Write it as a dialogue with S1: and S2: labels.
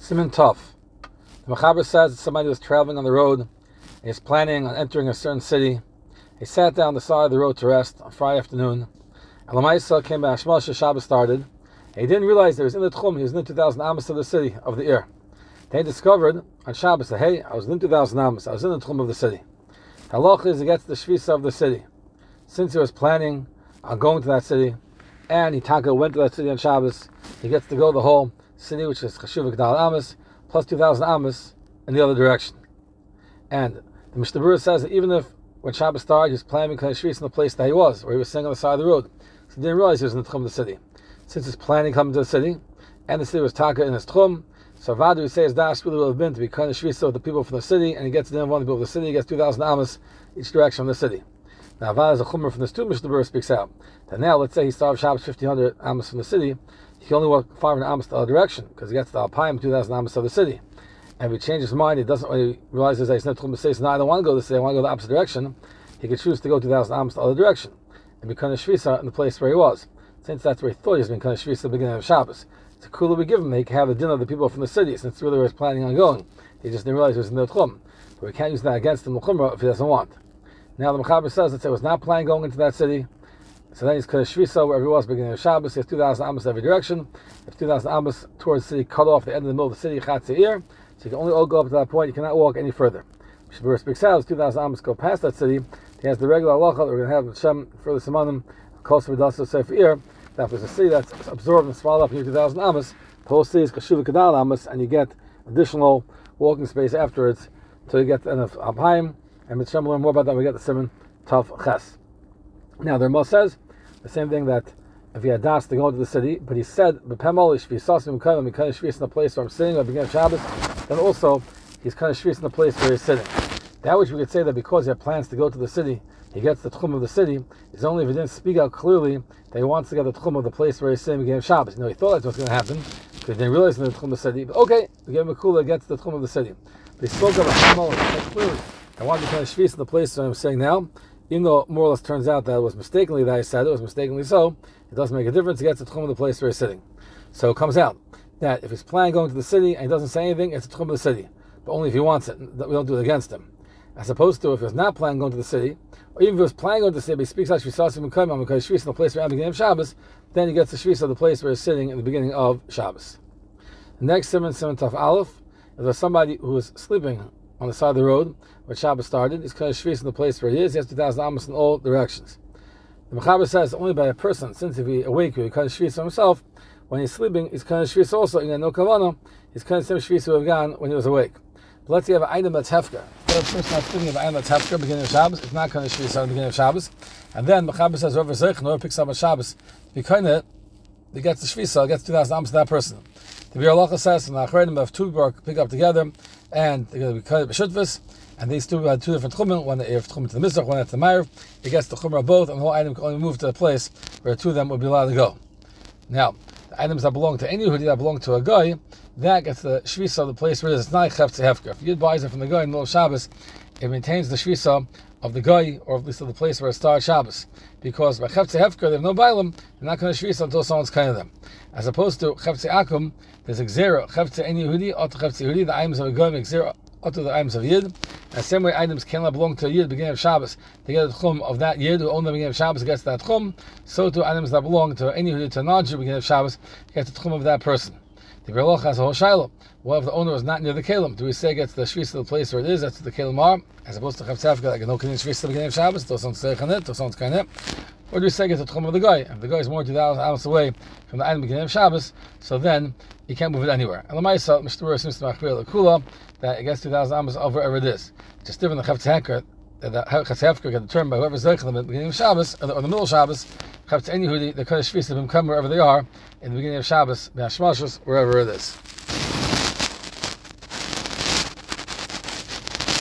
S1: Siman Tov. The Mechaber says that somebody was traveling on the road and he's planning on entering a certain city. He sat down on the side of the road to rest on Friday afternoon. And Lamaisa came back. Shabbos started. And he didn't realize that he was in the Tchum. He was in the 2,000 Amos of the city, of the Ir. Then he discovered on Shabbos that, hey, I was in 2,000 Amos. I was in the Tchum of the city. Halach is he gets the Shvisa of the city. Since he was planning on going to that city, and he went to that city on Shabbos, he gets to go to the whole city, which is Chashuv Gdal Amos, plus 2,000 Amos in the other direction. And the Mishnah Berurah says that even if when Shabbos started, he was planning to Shvisa in the place that he was, where he was sitting on the side of the road, so he didn't realize he was in the Tchum of the city. Since he's planning coming to the city, and the city was Taka in his Tchum, so Vadu would say his dash really would have been to be kind of Shvisa with the people from the city, and he gets to the one of the people of the city, he gets 2,000 Amos each direction from the city. Now, Vadu is a Chumrah from this too, Mishnah Berurah speaks out. That now, let's say he started Shabbos 1,500 Amos from the city, he can only walk 500 Amos the other direction, because he gets to Alpayim, 2,000 Amos of the city. And if he changes his mind, he doesn't really realizes that he's not Tchum to say, so now I don't want to go this way, I want to go the opposite direction, he could choose to go 2,000 Amos the other direction, and be kind of Shvisa in the place where he was. Since that's where he thought he was being kind of Shvisa at the beginning of Shabbos. It's a kula we give him, he can have the dinner of the people from the city, since really he was planning on going. He just didn't realize he was in the Tchum. But we can't use that against him, L'chumrah, if he doesn't want. Now the Mechaber says that he was not planning going into that city, so then he's kind of Shvisa wherever he was beginning of Shabbos. He has 2,000 Amos every direction. If 2,000 Amos towards the city cut off the end of the middle of the city, Chatzeir, so you can only all go up to that point, you cannot walk any further. Mishnah speaks out, 2,000 Amos go past that city, he has the regular halacha that we're going to have Hashem further Simonim, Kos V'Daso Sefer, that if there's a city that's absorbed and swallowed up in 2,000 Amos, the whole city is Kashuv Kedal Amos, and you get additional walking space afterwards till you get the end of Alpayim. And Mitzvah will learn more about that when we get the Siman Tov Ches. Now, the Ramah says the same thing, that if he had das to go into the city, but he said, B'pemol Shvisasim Kailam, he kind of Shvis in the place where I'm sitting, or beginning of Shabbos, then also he's kind of Shvis in the place where he's sitting. That which we could say that because he had plans to go to the city, he gets the Tchum of the city, is only if he didn't speak out clearly that he wants to get the Tchum of the place where he's sitting, beginning of Shabbos. He thought that's what's going to happen, because he didn't realize in the Tchum of the city, but okay, we gave him a kula, gets the Tchum of the city. But he spoke about B'pemol, he said clearly, I want to kind of Shvis in the place where I'm saying now, even though more or less turns out that it was mistakenly that I said it was mistakenly so, it doesn't make a difference, he gets the Tchum of the place where he's sitting. So it comes out that if he's planning going to the city and he doesn't say anything, it's the Tchum of the city, but only if he wants it, that we don't do it against him. As opposed to if he's not planning going to the city, or even if he was planning going to the city, but he speaks out Shvisasim and Kaimam because Shvis in the place where I'm beginning of Shabbos, then he gets the Shvis of the place where he's sitting in the beginning of Shabbos. The next Siman Tov Aleph, if there's somebody who is sleeping on the side of the road where Shabbos started, he's kind of Shvis in the place where he is, he has 2,000 Amos in all directions. The Mechaber says only by a person, since if he awake, he kind of Shvis for himself, when he's sleeping, he's kind of Shvis also, no Kavanah, he's kind of same Shvis he would have gone when he was awake. But let's say you have an item that's Hefker. The person that's sleeping, an item that's Hefker, beginning of Shabbos, it's not kind of Shvis at the beginning of Shabbos. And then Mechaber says, whoever picks up on Shabbos, he gets the Shvis, gets 2,000 Amos to that person. The Bir Halacha says, and the Achredim of two pick up together, and they're going to be cut b'shutvus, and these two had two different chumim, one that chumim to the mizrach, one at the ma'ariv. He gets the chumrah of both, and the whole item can only move to a place where two of them would be allowed to go. Now, the items that belong to any Yehudi that belong to a guy, that gets the shvisa of the place where it is. It's not chefze hefker. If Yid buys it from the guy in the middle of Shabbos, it maintains the shvisa of the guy, or at least of the place where it starts Shabbos. Because by chefze hefker, they have no bailam, they're not going to shvisa until someone's kind of them. As opposed to chefze akum, there's a gzera, chefze any Yehudi, or to chefze Yehudi, the items of a guy make gzera, or to the items of Yid. And the same way items cannot belong to a Yid beginning of Shabbos, they get the tchum of that Yid who owned the beginning of Shabbos gets that tchum, so too items that belong to any Yehudi, to a non-Jew beginning of Shabbos, gets the tchum of that person. The Bir Halacha has a whole shiloh. What if the owner is not near the kelim? Do we say gets the shvis of the place where it is, that's the kelim are, as opposed to chefze hefker, like no kelim shvis at the beginning of Shabbos, to someone's seichanit, to someone's kainit? Or do we say gets the tchum of the guy? If the guy is more than 2,000 hours away from the item beginning of Shabbos, so then he can't move it anywhere. And Lamaisa, Mishnah Berurah seems to machmir l'kula that it gets 2,000 amos of wherever it is. Just different than chefze hefker, that chefze hefker get determined by whoever's zeichel at the beginning of Shabbos or the middle of Shabbos. Chefze any Yehudi, the kind of shvis of him come wherever they are in the beginning of Shabbos, wherever it is.